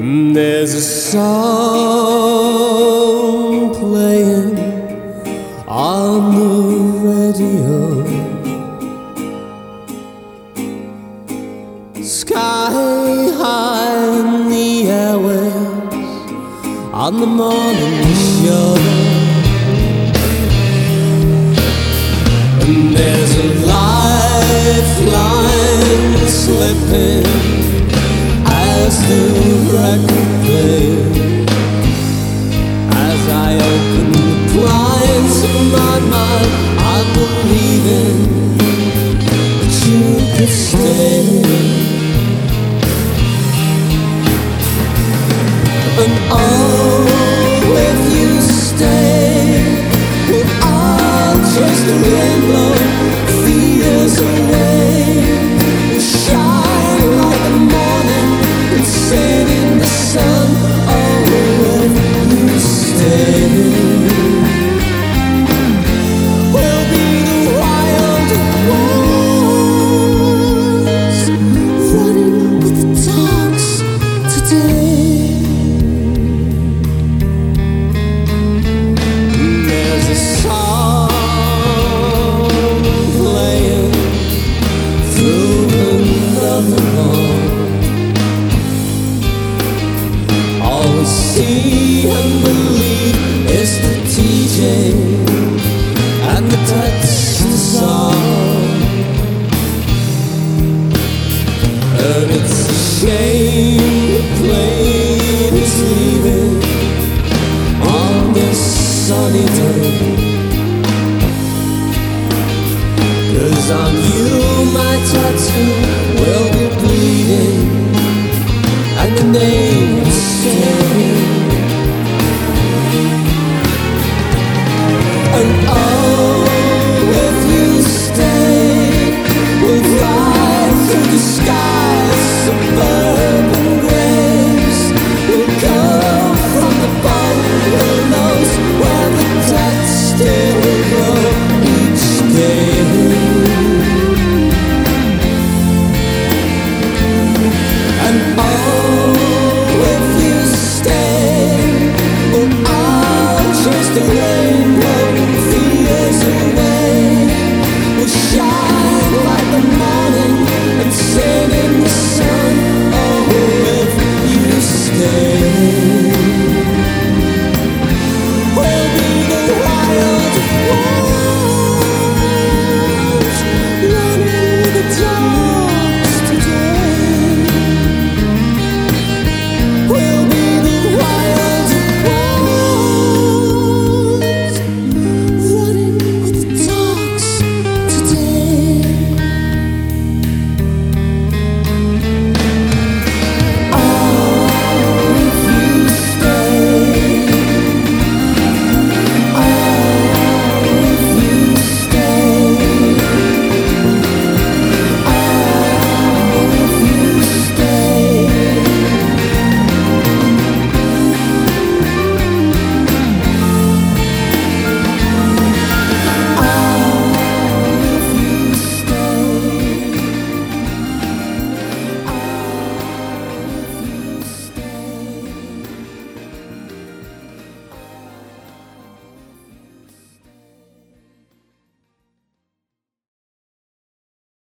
There's a song playing on the radio, sky high in the airwaves on the morning show. And there's a lifeline slipping as the record plays, as I open the blinds of my mind. I'm believing that you could stay. And oh, if you stay, well, I'll chase the rainbow 3 years away. We'll shine like the morning and sing in the sun. Oh, if you stay, we'll be the wild ones running with the dogs today. There's a song playing through another wall. All we see and believe is the DJ and the touch the song. And it's a shame the plane is leaving on this sunny day, 'cause on you my tattoo will be bleeding and the name will stay. And oh, if you stay, we'll fly through the skies, suburban graves. We'll go from the bungalows where the dead still grow each day. And oh, if you stay, well, I'll chase the rainbow 3 years away. We'll shine